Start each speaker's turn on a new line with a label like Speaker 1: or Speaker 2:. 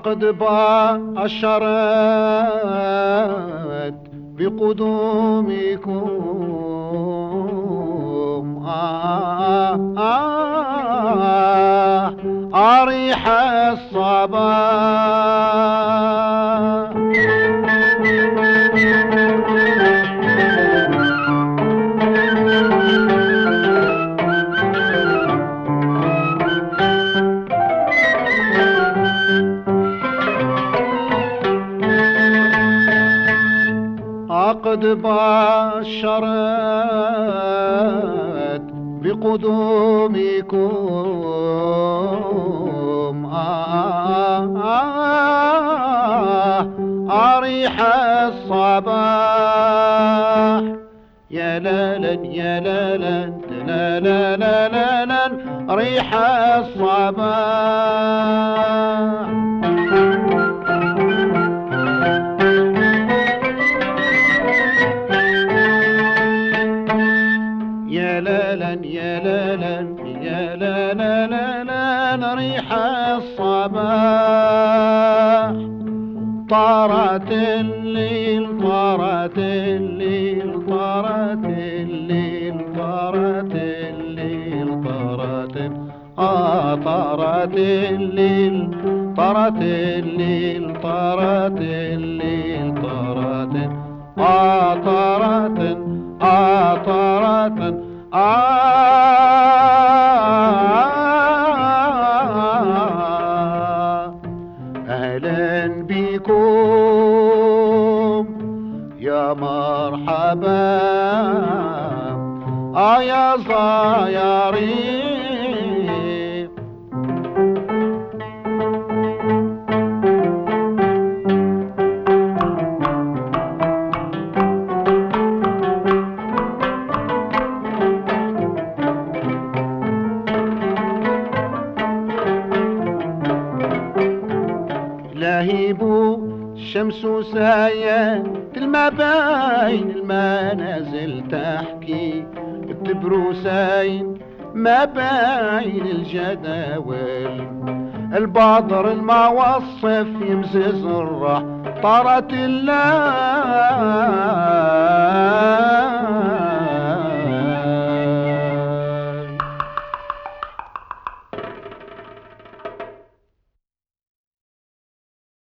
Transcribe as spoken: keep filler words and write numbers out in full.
Speaker 1: عقد باشرت بقدومكم آه آه آه ريح الصباح. عقد باشرت بقدومكم آه آه آه ريح الصباح. يا لالا يا لالا لا لا لا لا لا ريح الصباح. يا لالا يا لالا يا لا لا لا لا ريح الصباح. طارت الليل طارت الليل طارت الليل طارت الليل طارت آه طارت الليل طارت الليل طارت الليل طارت آه طارت آه طارت آه. أهلا بكم يا مرحبا آه يا صيارين. لهيبو الشمس سايا المباين المنازل تحكي التبروساين مباين الجداول. البادر الموصف يمزز الراح طارت الله